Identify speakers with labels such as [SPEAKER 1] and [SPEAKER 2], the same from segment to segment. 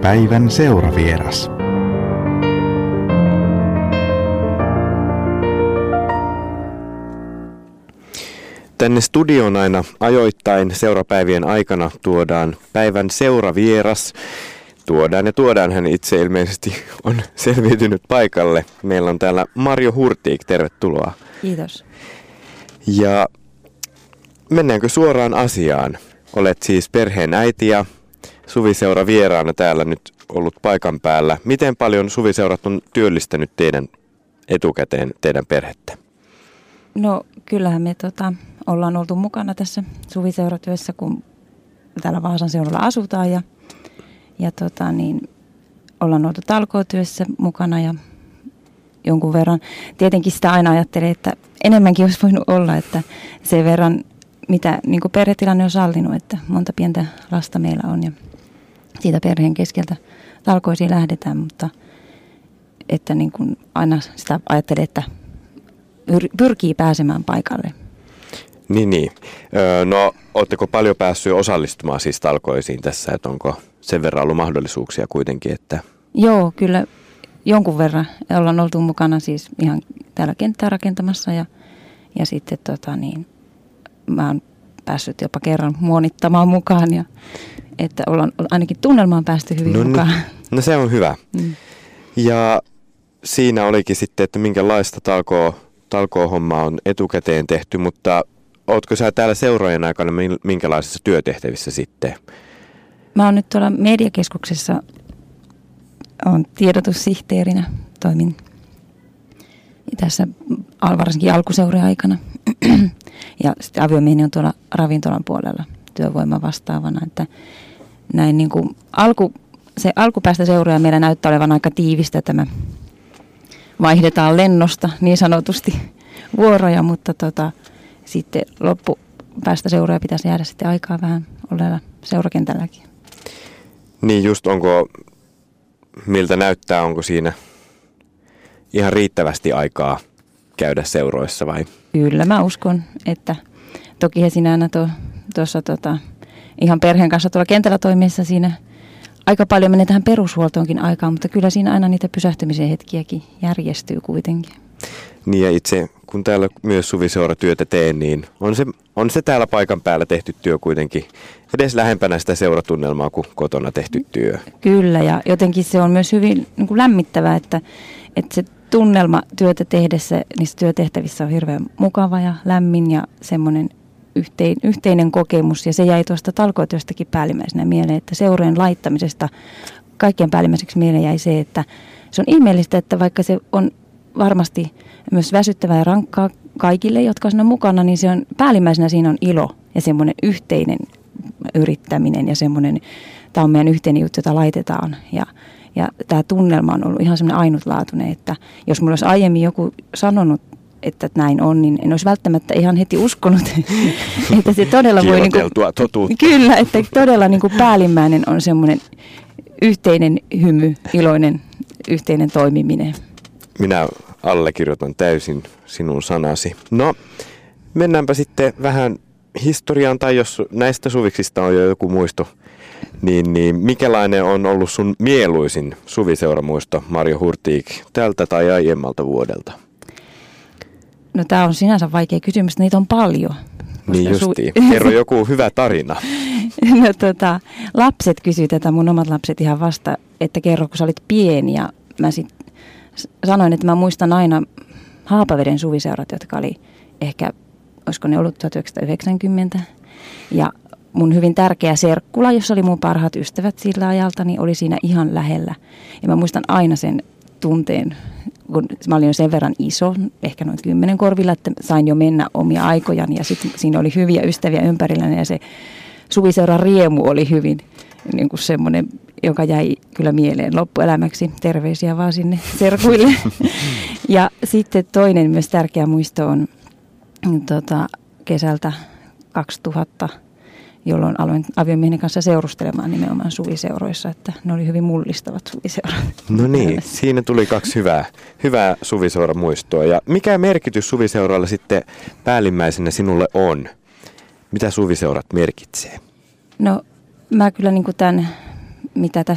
[SPEAKER 1] Päivän seuravieras.
[SPEAKER 2] Tänne studioon aina ajoittain seurapäivien aikana tuodaan päivän seuravieras. Tuodaan, hän itse ilmeisesti on selviytynyt paikalle. Meillä on täällä Marjo Hurtig, tervetuloa.
[SPEAKER 3] Kiitos.
[SPEAKER 2] Ja mennäänkö suoraan asiaan? Olet siis perheen äiti ja suviseura vieraana täällä nyt ollut paikan päällä. Miten paljon suviseurat on työllistänyt teidän etukäteen teidän perhettä?
[SPEAKER 3] No kyllähän me ollaan oltu mukana tässä suviseuratyössä, kun täällä Vaasan seudulla asutaan ja ollaan oltu talkootyössä mukana ja jonkun verran. Tietenkin sitä aina ajattelee, että enemmänkin olisi voinut olla, että sen verran mitä niin kuin perhetilanne on sallinut, että monta pientä lasta meillä on ja siitä perheen keskeltä talkoisiin lähdetään, mutta että niin kuin aina sitä ajattelee, että pyrkii pääsemään paikalle.
[SPEAKER 2] Niin. No, ootteko paljon päässyt osallistumaan siis talkoisiin tässä, että onko sen verran ollut mahdollisuuksia kuitenkin, että...
[SPEAKER 3] Joo, kyllä jonkun verran. Ollaan oltu mukana siis ihan täällä kenttää rakentamassa ja sitten mä oon päässyt jopa kerran muonittamaan mukaan ja että ollaan ainakin tunnelmaan päästy hyvin mukaan.
[SPEAKER 2] No se on hyvä. Ja siinä olikin sitten, että minkälaista talkoohommaa on etukäteen tehty, mutta ootko sä täällä seurojen aikana minkälaisissa työtehtävissä sitten?
[SPEAKER 3] Mä oon nyt tuolla mediakeskuksessa, on tiedotussihteerinä, toimin tässä varsinkin alkuseurojen aikana. Ja sitten aviomieheni on tuolla ravintolan puolella työvoiman vastaavana, että näin niin kuin alkupäästä seuroja meillä näyttää olevan aika tiivistä, tämä vaihdetaan lennosta niin sanotusti vuoroja, mutta sitten loppupäästä seuroja pitäisi jäädä sitten aikaa vähän olleella seurakentälläkin.
[SPEAKER 2] Niin just, miltä näyttää, onko siinä ihan riittävästi aikaa käydä seuroissa vai?
[SPEAKER 3] Kyllä mä uskon, että toki he sinä tuossa ihan perheen kanssa tuolla kentällä toimiessa siinä aika paljon menee tähän perushuoltoonkin aikaa, mutta kyllä siinä aina niitä pysähtymisen hetkiäkin järjestyy kuitenkin.
[SPEAKER 2] Niin ja itse kun täällä myös suviseuratyötä teen, niin on se täällä paikan päällä tehty työ kuitenkin edes lähempänä sitä seuratunnelmaa kuin kotona tehty työ.
[SPEAKER 3] Kyllä ja jotenkin se on myös hyvin niin kuin lämmittävää, että se tunnelma työtä tehdessä niissä työtehtävissä on hirveän mukava ja lämmin ja semmoinen yhteinen kokemus. Ja se jäi tuosta talkootyöstäkin päällimmäisenä mieleen, että seurojen laittamisesta kaikkien päällimmäiseksi mieleen jäi se, että se on ihmeellistä, että vaikka se on varmasti myös väsyttävää ja rankkaa kaikille, jotka on siinä mukana, niin se on päällimmäisenä siinä on ilo ja semmoinen yhteinen yrittäminen ja semmoinen, tämä on meidän yhteinen juttu, jota laitetaan ja tämä tunnelma on ollut ihan semmoinen ainutlaatuinen, että jos mulla olisi aiemmin joku sanonut, että näin on, niin en olisi välttämättä ihan heti uskonut, että se todella voi...
[SPEAKER 2] totuutta.
[SPEAKER 3] Kyllä, että todella niin kuin päällimmäinen on semmoinen yhteinen hymy, iloinen yhteinen toimiminen.
[SPEAKER 2] Minä allekirjoitan täysin sinun sanasi. No, mennäänpä sitten vähän historiaan, tai jos näistä suviksista on jo joku muisto, niin mikälainen on ollut sun mieluisin suviseuramuisto, Marjo Hurtig, tältä tai aiemmalta vuodelta?
[SPEAKER 3] No tämä on sinänsä vaikea kysymys, niitä on paljon.
[SPEAKER 2] Niin justiin. Kerro joku hyvä tarina.
[SPEAKER 3] No lapset kysyivät tätä, mun omat lapset ihan vasta, että kerro kun sä olit pieni ja mä sitten sanoin, että mä muistan aina Haapaveden suviseurat, jotka oli ehkä, olisiko ne ollut 1990 ja mun hyvin tärkeä Serkkula, jossa oli mun parhaat ystävät sillä ajalta, niin oli siinä ihan lähellä. Ja mä muistan aina sen tunteen, kun mä olin jo sen verran iso, ehkä noin 10 korvilla, että sain jo mennä omia aikojani. Ja sitten siinä oli hyviä ystäviä ympärilläni ja se suviseuran riemu oli hyvin niin kuin semmoinen, joka jäi kyllä mieleen loppuelämäksi. Terveisiä vaan sinne serkuille. Ja sitten toinen myös tärkeä muisto on kesältä 2000, jolloin aloin aviomiehen kanssa seurustelemaan nimenomaan suviseuroissa, että ne oli hyvin mullistavat suviseurat.
[SPEAKER 2] No niin, siinä tuli 2 hyvää suviseuramuistoa. Ja mikä merkitys suviseuralla sitten päällimmäisenä sinulle on? Mitä suviseurat merkitsee?
[SPEAKER 3] No mä kyllä niin kuin tämän, mitä tässä on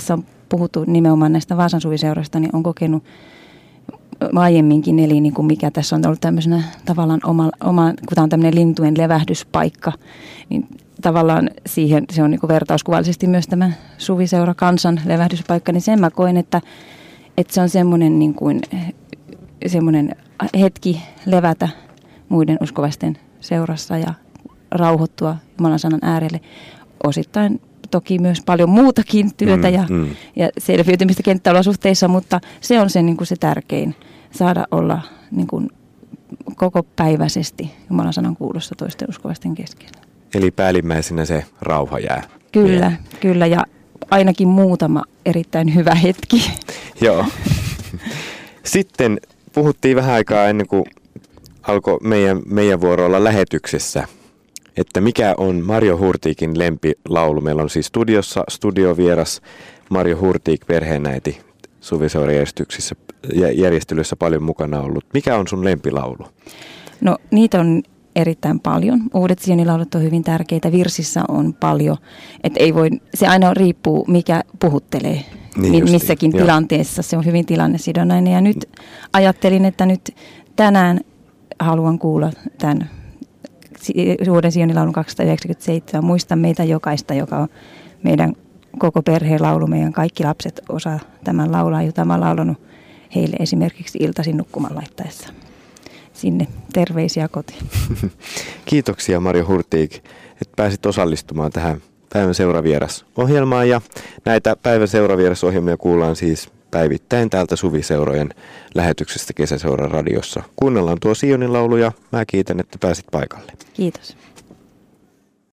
[SPEAKER 3] puhuttu nimenomaan näistä Vaasan suviseuroista, niin on kokenut aiemminkin, eli niin kuin mikä tässä on ollut tämmöisenä tavallaan kun tämä on tämmöinen lintujen levähdyspaikka, niin tavallaan siihen se on niin kuin vertauskuvallisesti myös tämä suviseura kansan levähdyspaikka, niin sen mä koen, että se on semmoinen niin kuin semmoinen hetki levätä muiden uskovaisten seurassa ja rauhoittua Jumalan sanan äärelle. Osittain toki myös paljon muutakin työtä ja selviytymistä kenttäolosuhteissa, mutta se on se, niin kuin se tärkein, saada olla niin kuin koko päiväisesti Jumalan sanan kuulossa toisten uskovaisten keskellä.
[SPEAKER 2] Eli päällimmäisenä se rauha jää.
[SPEAKER 3] Kyllä, ja ainakin muutama erittäin hyvä hetki.
[SPEAKER 2] Joo. Sitten puhuttiin vähän aikaa ennen kuin alkoi meidän vuoro olla lähetyksessä, että mikä on Marjo Hurtiikin lempilaulu. Meillä on siis studiovieras Marjo Hurtiik, perheenäiti suviseurajärjestelyissä paljon mukana ollut. Mikä on sun lempilaulu? No niitä on erittäin paljon. Uudet Sion-laulut on hyvin tärkeitä. Virsissä on paljon. Se aina riippuu, mikä puhuttelee missäkin tilanteessa. Se on hyvin tilannesidonnainen. Ja nyt ajattelin, että nyt tänään haluan kuulla tämän Uuden Sion-laulun 297. Muista meitä jokaista, joka on meidän koko perheen laulu. Meidän kaikki lapset osaa tämän laulaa, jota mä oon laulanut heille esimerkiksi iltaisin nukkumaan laittaessa. Sinne terveisiä kotiin. Kiitoksia Marjo Hurtiik, että pääsit osallistumaan tähän Päivän seuravieras-ohjelmaan. Ja näitä Päivän seuravieras-ohjelmia kuullaan siis päivittäin täältä Suviseurojen lähetyksestä Kesäseuran radiossa. Kuunnellaan tuo Sionin laulu ja mä kiitän, että pääsit paikalle. Kiitos.